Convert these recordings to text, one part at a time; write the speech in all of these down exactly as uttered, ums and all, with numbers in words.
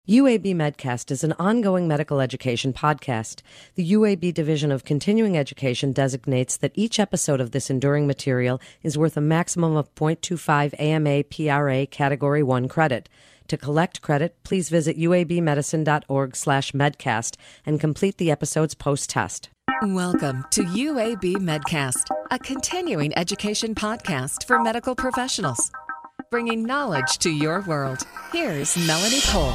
U A B Medcast is an ongoing medical education podcast. The U A B Division of Continuing Education designates that each episode of this enduring material is worth a maximum of zero point two five A M A P R A Category one credit. To collect credit, please visit uabmedicine.org slash medcast and complete the episode's post-test. Welcome to U A B Medcast, a continuing education podcast for medical professionals, bringing knowledge to your world. Here's Melanie Cole.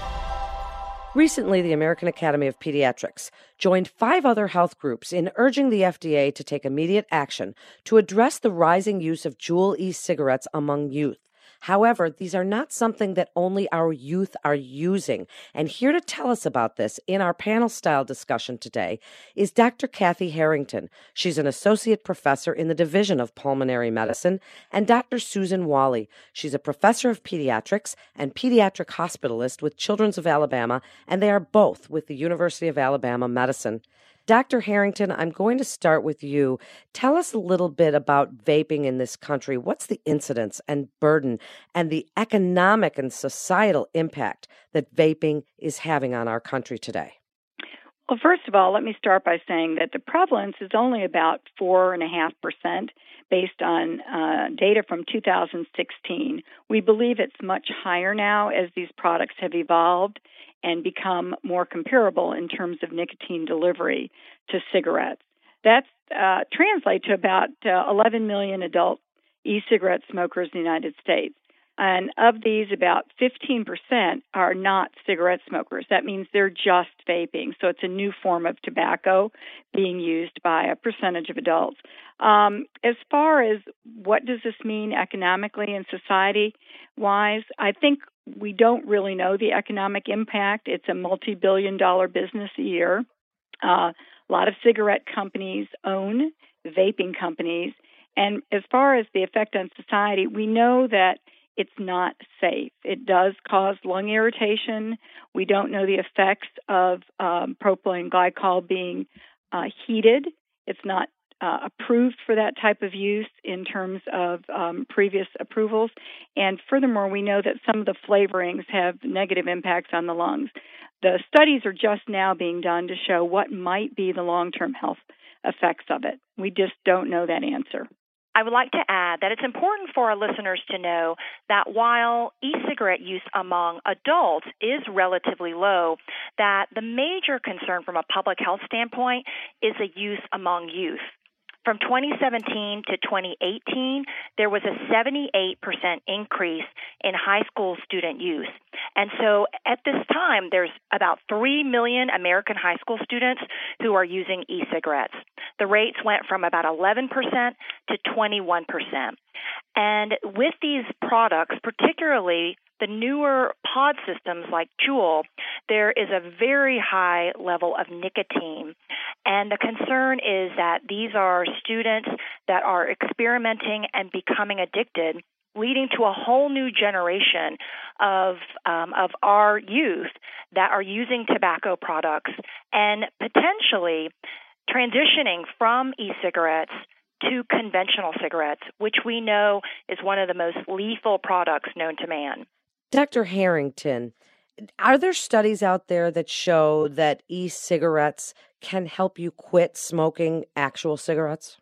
Recently, the American Academy of Pediatrics joined five other health groups in urging the F D A to take immediate action to address the rising use of Juul e-cigarettes among youth. However, these are not something that only our youth are using. And here to tell us about this in our panel-style discussion today is Doctor Kathy Harrington. She's an associate professor in the Division of Pulmonary Medicine, and Doctor Susan Wally. She's a professor of pediatrics and pediatric hospitalist with Children's of Alabama, and they are both with the University of Alabama Medicine. Doctor Harrington, I'm going to start with you. Tell us a little bit about vaping in this country. What's the incidence and burden and the economic and societal impact that vaping is having on our country today? Well, first of all, let me start by saying that the prevalence is only about four point five percent based on uh, data from two thousand sixteen. We believe it's much higher now as these products have evolved and become more comparable in terms of nicotine delivery to cigarettes. That uh, translates to about uh, eleven million adult e-cigarette smokers in the United States. And of these, about fifteen percent are not cigarette smokers. That means they're just vaping. So it's a new form of tobacco being used by a percentage of adults. Um, as far as what does this mean economically and society-wise, I think we don't really know the economic impact. It's a multi-billion dollar business a year. Uh, a lot of cigarette companies own vaping companies. And as far as the effect on society, we know that it's not safe. It does cause lung irritation. We don't know the effects of um, propylene glycol being uh, heated. It's not uh, approved for that type of use in terms of um, previous approvals. And furthermore, we know that some of the flavorings have negative impacts on the lungs. The studies are just now being done to show what might be the long-term health effects of it. We just don't know that answer. I would like to add that it's important for our listeners to know that while e-cigarette use among adults is relatively low, that the major concern from a public health standpoint is the use among youth. From twenty seventeen to twenty eighteen, there was a seventy-eight percent increase in high school student use. And so at this time, there's about three million American high school students who are using e-cigarettes. The rates went from about eleven percent to twenty-one percent. And with these products, particularly the newer pod systems like Juul, there is a very high level of nicotine. And the concern is that these are students that are experimenting and becoming addicted, leading to a whole new generation of um, of our youth that are using tobacco products and potentially transitioning from e-cigarettes to conventional cigarettes, which we know is one of the most lethal products known to man. Doctor Harrington, are there studies out there that show that e-cigarettes can help you quit smoking actual cigarettes?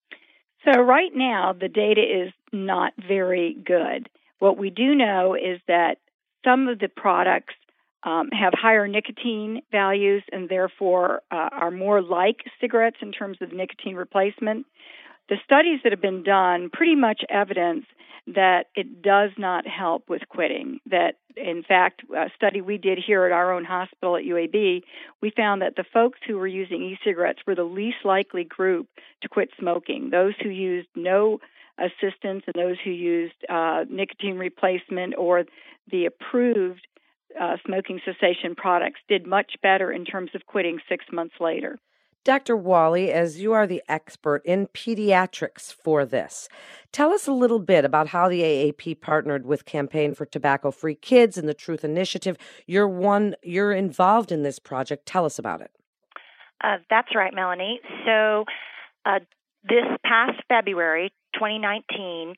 So right now, the data is not very good. What we do know is that some of the products um, have higher nicotine values and therefore uh, are more like cigarettes in terms of nicotine replacement. The studies that have been done pretty much evidence that it does not help with quitting. That, in fact, a study we did here at our own hospital at U A B, we found that the folks who were using e-cigarettes were the least likely group to quit smoking. Those who used no assistance and those who used uh, nicotine replacement or the approved uh, smoking cessation products did much better in terms of quitting six months later. Doctor Wally, as you are the expert in pediatrics for this, tell us a little bit about how the A A P partnered with Campaign for Tobacco-Free Kids and the Truth Initiative. You're one, you're involved in this project. Tell us about it. Uh, that's right, Melanie. So uh, this past February, twenty nineteen,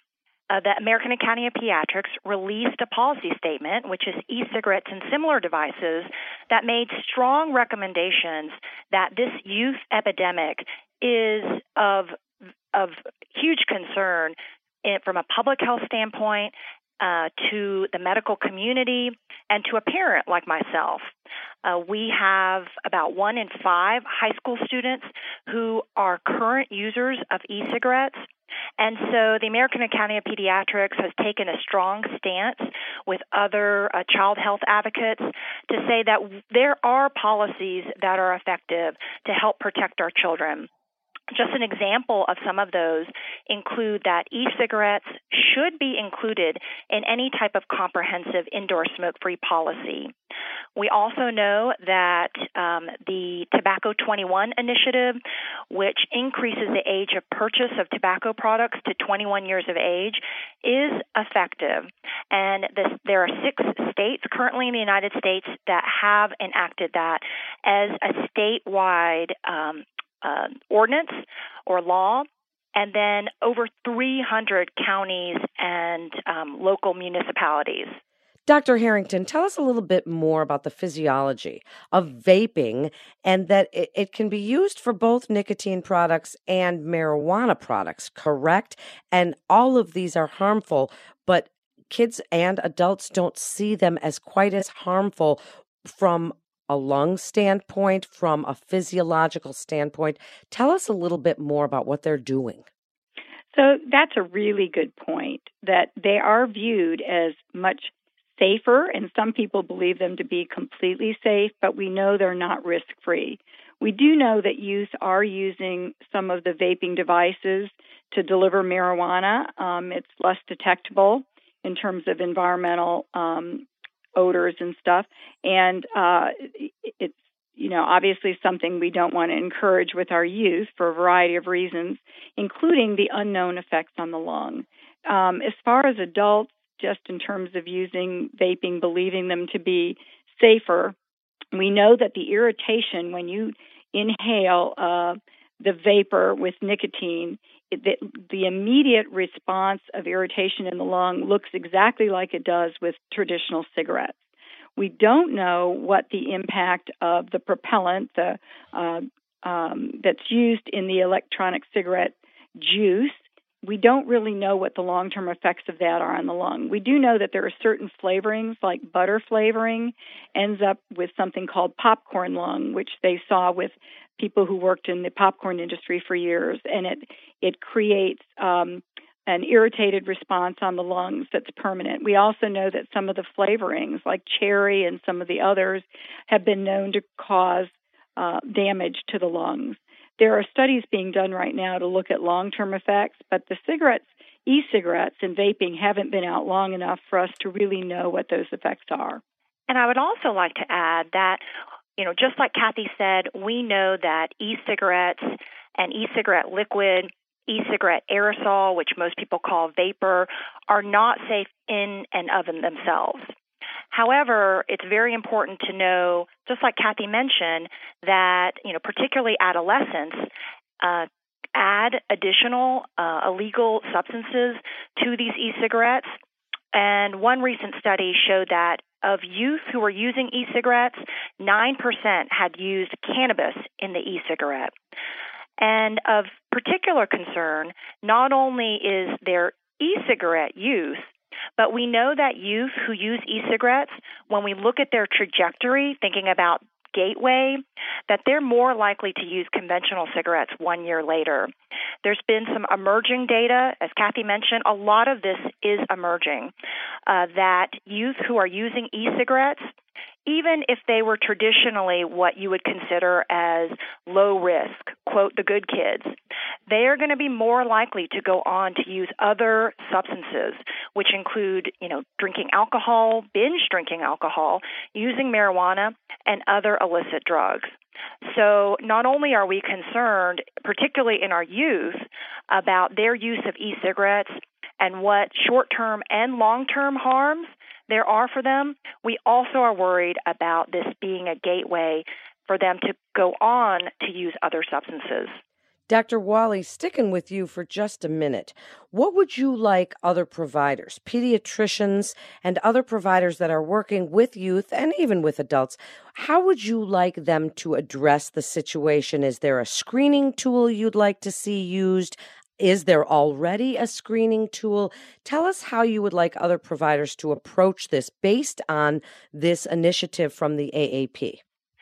uh, the American Academy of Pediatrics released a policy statement, which is e-cigarettes and similar devices, that made strong recommendations that this youth epidemic is of of huge concern in, from a public health standpoint, uh, to the medical community, and to a parent like myself. Uh, we have about one in five high school students who are current users of e-cigarettes. And so the American Academy of Pediatrics has taken a strong stance with other uh, child health advocates to say that there are policies that are effective to help protect our children. Just an example of some of those include that e-cigarettes should be included in any type of comprehensive indoor smoke-free policy. We also know that um, the Tobacco twenty-one initiative, which increases the age of purchase of tobacco products to twenty-one years of age, is effective. And this, there are six states currently in the United States that have enacted that as a statewide um, Uh, ordinance or law, and then over three hundred counties and um, local municipalities. Doctor Harrington, tell us a little bit more about the physiology of vaping and that it, it can be used for both nicotine products and marijuana products, correct? And all of these are harmful, but kids and adults don't see them as quite as harmful from a lung standpoint, from a physiological standpoint. Tell us a little bit more about what they're doing. So that's a really good point, that they are viewed as much safer, and some people believe them to be completely safe, but we know they're not risk-free. We do know that youth are using some of the vaping devices to deliver marijuana. Um, it's less detectable in terms of environmental um odors and stuff. And uh, it's, you know, obviously something we don't want to encourage with our youth for a variety of reasons, including the unknown effects on the lung. Um, as far as adults, just in terms of using vaping, believing them to be safer, we know that the irritation when you inhale uh, the vapor with nicotine, The, the immediate response of irritation in the lung looks exactly like it does with traditional cigarettes. We don't know what the impact of the propellant the, uh, um, that's used in the electronic cigarette juice. We don't really know what the long-term effects of that are on the lung. We do know that there are certain flavorings, like butter flavoring, ends up with something called popcorn lung, which they saw with people who worked in the popcorn industry for years, and it it creates um, an irritated response on the lungs that's permanent. We also know that some of the flavorings, like cherry and some of the others, have been known to cause uh, damage to the lungs. There are studies being done right now to look at long-term effects, but the cigarettes, e-cigarettes and vaping haven't been out long enough for us to really know what those effects are. And I would also like to add that, you know, just like Kathy said, we know that e-cigarettes and e-cigarette liquid, e-cigarette aerosol, which most people call vapor, are not safe in and of themselves. However, it's very important to know, just like Kathy mentioned, that, you know, particularly adolescents uh, add additional uh, illegal substances to these e-cigarettes. And one recent study showed that of youth who were using e-cigarettes, nine percent had used cannabis in the e-cigarette. And of particular concern, not only is there e-cigarette use, but we know that youth who use e-cigarettes, when we look at their trajectory, thinking about gateway, that they're more likely to use conventional cigarettes one year later. There's been some emerging data, as Kathy mentioned, a lot of this is emerging, uh, that youth who are using e-cigarettes, even if they were traditionally what you would consider as low risk, quote, the good kids, they are going to be more likely to go on to use other substances, which include, you know, drinking alcohol, binge drinking alcohol, using marijuana, and other illicit drugs. So not only are we concerned, particularly in our youth, about their use of e-cigarettes and what short-term and long-term harms there are for them, we also are worried about this being a gateway for them to go on to use other substances. Doctor Wally, sticking with you for just a minute, what would you like other providers, pediatricians and other providers that are working with youth and even with adults, how would you like them to address the situation? Is there a screening tool you'd like to see used? Is there already a screening tool? Tell us how you would like other providers to approach this based on this initiative from the A A P.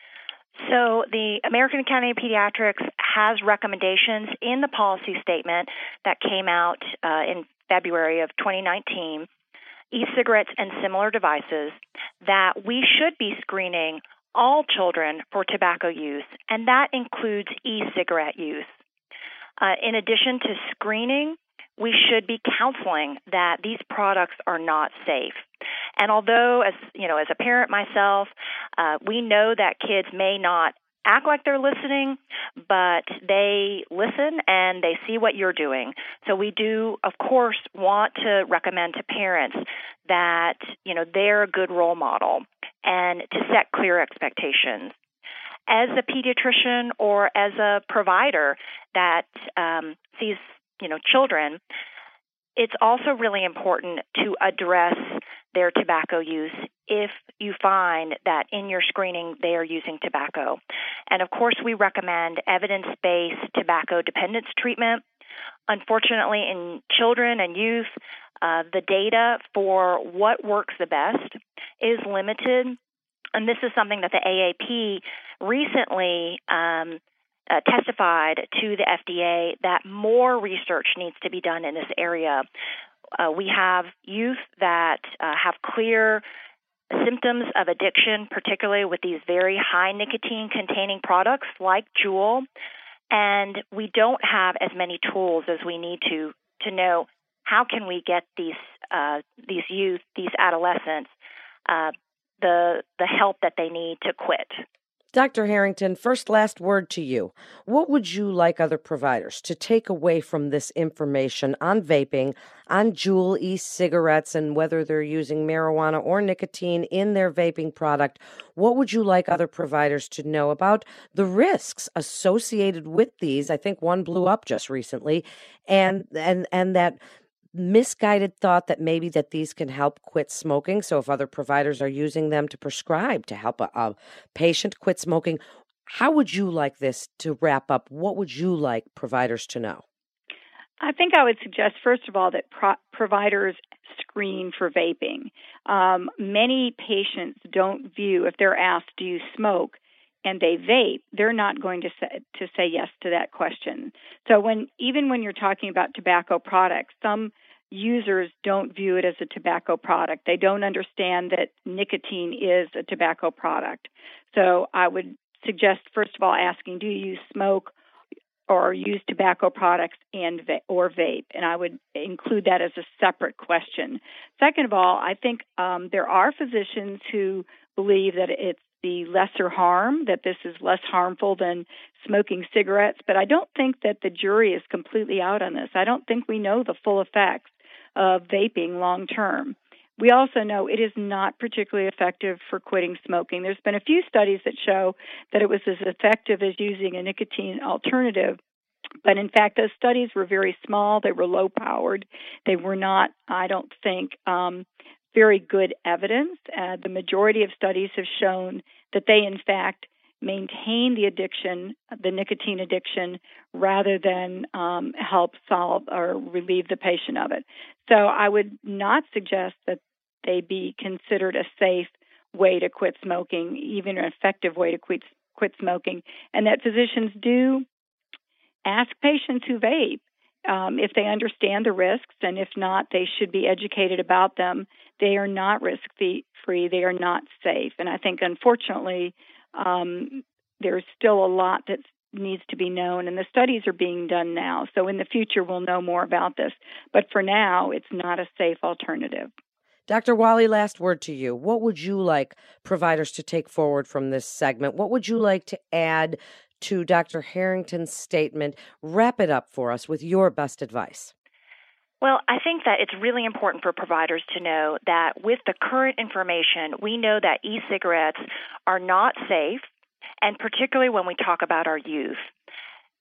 So the American Academy of Pediatrics has recommendations in the policy statement that came out uh, in February of twenty nineteen, e-cigarettes and similar devices, that we should be screening all children for tobacco use, and that includes e-cigarette use. Uh, in addition to screening, we should be counseling that these products are not safe. And although, as you know, as a parent myself, uh, we know that kids may not act like they're listening, but they listen and they see what you're doing. So we do, of course, want to recommend to parents that, you know, they're a good role model and to set clear expectations. As a pediatrician or as a provider that um, sees, you know, children, it's also really important to address their tobacco use if you find that in your screening they are using tobacco. And of course, we recommend evidence-based tobacco dependence treatment. Unfortunately, in children and youth, uh, the data for what works the best is limited. And this is something that the A A P recently um, uh, testified to the F D A that more research needs to be done in this area. Uh, we have youth that uh, have clear symptoms of addiction, particularly with these very high nicotine-containing products like Juul, and we don't have as many tools as we need to to know how can we get these uh, these youth, these adolescents, uh, the the help that they need to quit. Doctor Harrington, first last word to you. What would you like other providers to take away from this information on vaping, on Juul e-cigarettes, and whether they're using marijuana or nicotine in their vaping product? What would you like other providers to know about the risks associated with these? I think one blew up just recently, and and and that misguided thought that maybe that these can help quit smoking. So if other providers are using them to prescribe to help a, a patient quit smoking, how would you like this to wrap up? What would you like providers to know? I think I would suggest, first of all, that pro- providers screen for vaping. Um, many patients don't view, if they're asked, do you smoke, and they vape, they're not going to say, to say yes to that question. So when even when you're talking about tobacco products, some users don't view it as a tobacco product. They don't understand that nicotine is a tobacco product. So I would suggest, first of all, asking, do you smoke or use tobacco products and va- or vape? And I would include that as a separate question. Second of all, I think um, there are physicians who believe that it's the lesser harm, that this is less harmful than smoking cigarettes. But I don't think that the jury is completely out on this. I don't think we know the full effects of vaping long term. We also know it is not particularly effective for quitting smoking. There's been a few studies that show that it was as effective as using a nicotine alternative. But in fact, those studies were very small. They were low-powered. They were not, I don't think, um, very good evidence. Uh, the majority of studies have shown that they, in fact, maintain the addiction, the nicotine addiction, rather than um, help solve or relieve the patient of it. So I would not suggest that they be considered a safe way to quit smoking, even an effective way to quit, quit smoking, and that physicians do ask patients who vape um, if they understand the risks, and if not, they should be educated about them. They are not risk-free. They are not safe. And I think, unfortunately, um, there's still a lot that needs to be known, and the studies are being done now. So in the future, we'll know more about this. But for now, it's not a safe alternative. Doctor Wally, last word to you. What would you like providers to take forward from this segment? What would you like to add to Doctor Harrington's statement? Wrap it up for us with your best advice. Well, I think that it's really important for providers to know that with the current information, we know that e-cigarettes are not safe, and particularly when we talk about our youth.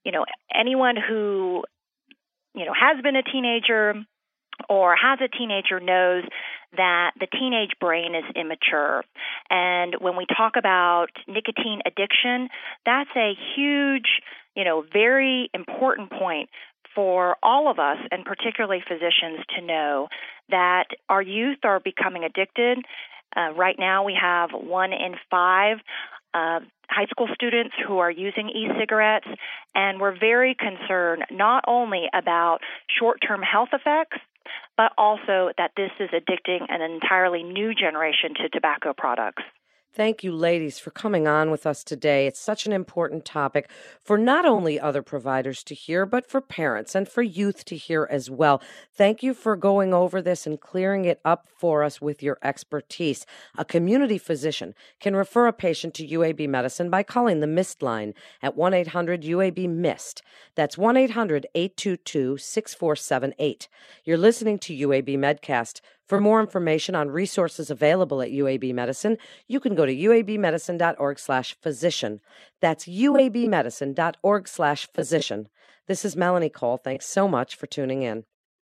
you know, anyone who, you know, has been a teenager or has a teenager knows that the teenage brain is immature. And when we talk about nicotine addiction, that's a huge, you know, very important point for all of us, and particularly physicians, to know that our youth are becoming addicted. Uh, right now we have one in five uh, high school students who are using e-cigarettes, and we're very concerned not only about short-term health effects, but also that this is addicting an entirely new generation to tobacco products. Thank you, ladies, for coming on with us today. It's such an important topic for not only other providers to hear, but for parents and for youth to hear as well. Thank you for going over this and clearing it up for us with your expertise. A community physician can refer a patient to U A B Medicine by calling the MIST line at one eight hundred U A B MIST. That's one eight hundred eight two two six four seven eight. You're listening to U A B Medcast. For more information on resources available at U A B Medicine, you can go to uabmedicine.org slash physician. That's uabmedicine.org slash physician. This is Melanie Cole. Thanks so much for tuning in.